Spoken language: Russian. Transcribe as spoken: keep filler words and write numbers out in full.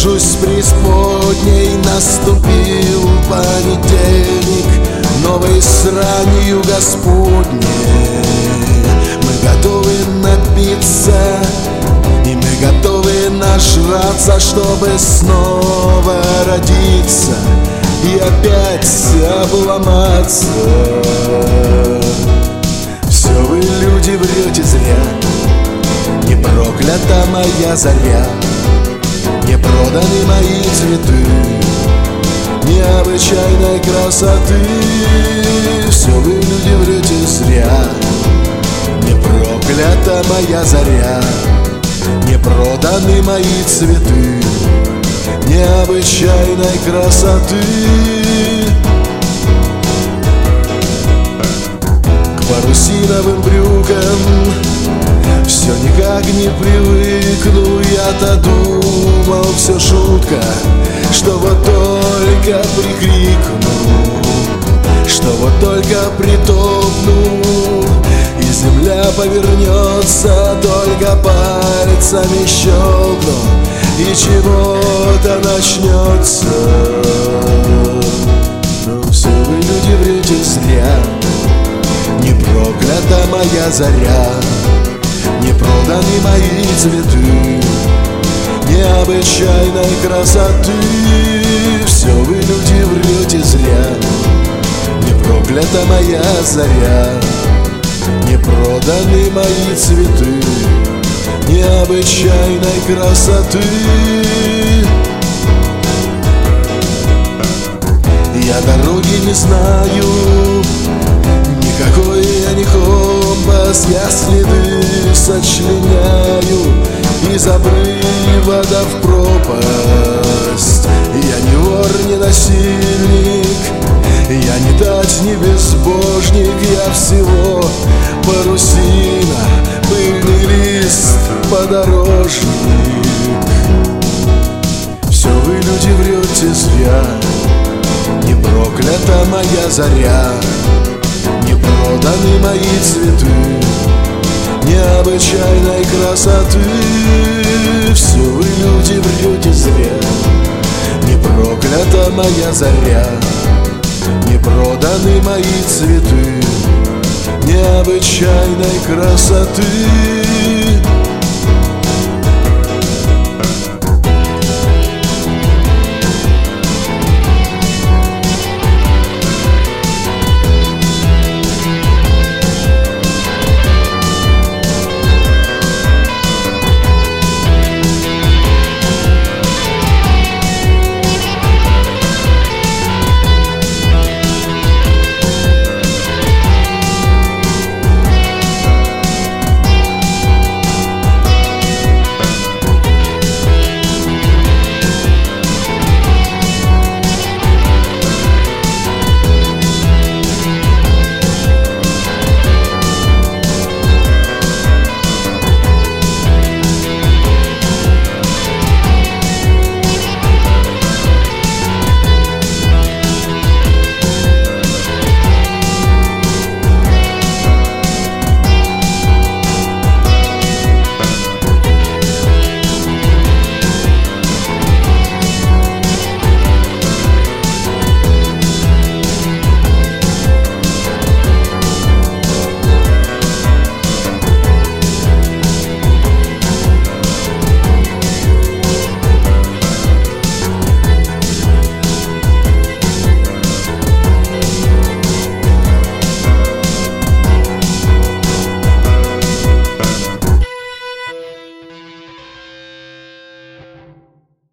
нахожусь в преисподней. Наступил понедельник, новой сранью Господней. Мы готовы напиться, и мы готовы нажраться, чтобы снова родиться и опять обломаться. Все вы, люди, врете зря, не проклята моя заря, не проданы мои цветы необычайной красоты. Все вы, люди, врете зря, не проклята моя заря, не проданы мои цветы необычайной красоты. К парусиновым брюкам все никак не привыкну. Я-то думал, все шутка, что вот только прикрикну, что вот только притопну, и земля повернется, только пальцами щелкну, и чего-то начнется. Но все вы, люди, врете зря, не проклята моя заря, не проданы мои цветы необычайной красоты. Все вы, люди, врете зря, не проклята моя заря, не проданы мои цветы необычайной красоты. Я дороги не знаю, никакой я не компас, я следы сочленяю из обрыва да в пропасть. Я не вор, не насильник, я не тать, не безбожник, я всего парусина, пыльный лист, подорожник. Все вы, люди, врете зря, не проклята моя заря, не проданы мои цветы необычайной красоты. Все вы, люди, врете зря, не проклята моя заря, не проданы мои цветы необычайной красоты.